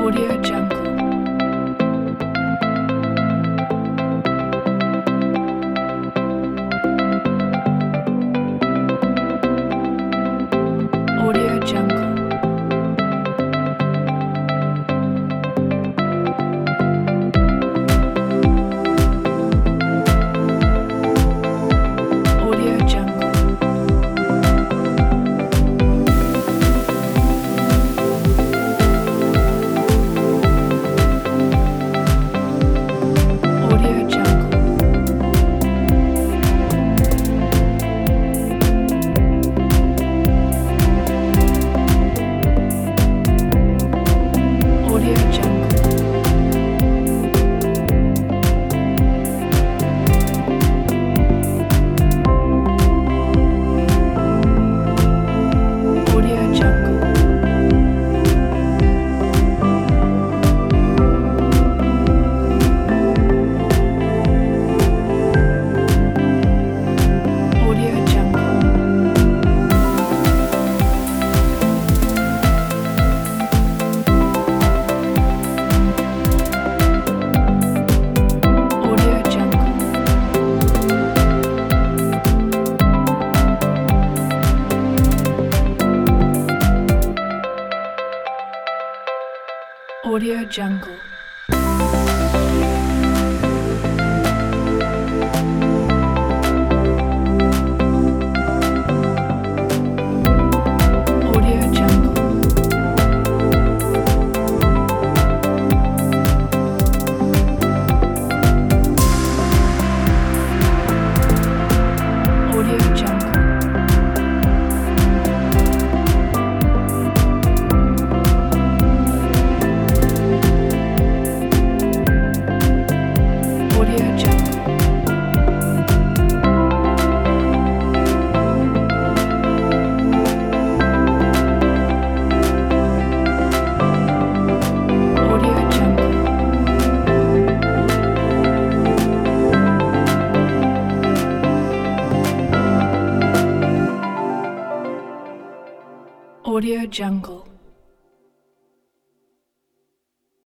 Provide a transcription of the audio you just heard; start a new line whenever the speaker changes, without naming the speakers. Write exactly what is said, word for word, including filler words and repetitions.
Audio Jungle. Audio Jungle. Audio Jungle. Audio Jungle. Audio Jungle. Audio Jungle. Audio Jungle. Audio Jungle. Audio Jungle. Audio Jungle. Audio Jungle. Audio Jungle. Audio Jungle. Audio Jungle.